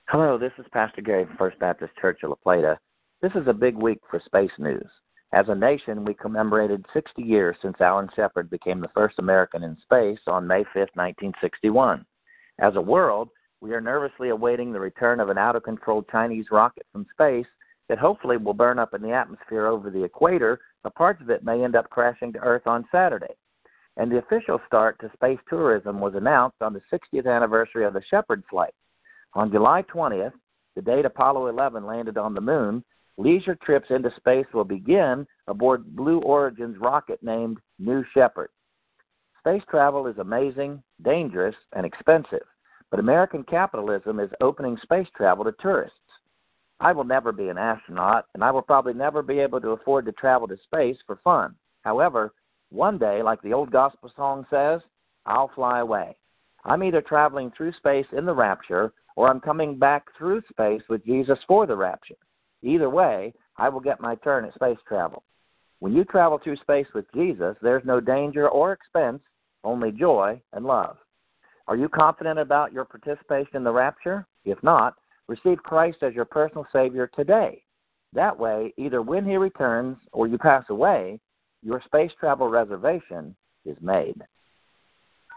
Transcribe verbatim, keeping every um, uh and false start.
Hello, this is Pastor Gary from First Baptist Church of La Plata. This is a big week for space news. As a nation, we commemorated sixty years since Alan Shepard became the first American in space on May fifth, nineteen sixty-one. As a world, we are nervously awaiting the return of an out-of-control Chinese rocket from space that hopefully will burn up in the atmosphere over the equator, but parts of it may end up crashing to Earth on Saturday. And the official start to space tourism was announced on the sixtieth anniversary of the Shepard flight. On July twentieth, the date Apollo eleven landed on the moon, leisure trips into space will begin aboard Blue Origin's rocket named New Shepard. Space travel is amazing, dangerous, and expensive, but American capitalism is opening space travel to tourists. I will never be an astronaut, and I will probably never be able to afford to travel to space for fun. However, one day, like the old gospel song says, I'll fly away. I'm either traveling through space in the rapture, or I'm coming back through space with Jesus for the rapture. Either way, I will get my turn at space travel. When you travel through space with Jesus, there's no danger or expense, only joy and love. Are you confident about your participation in the rapture? If not, receive Christ as your personal Savior today. That way, either when He returns or you pass away, your space travel reservation is made.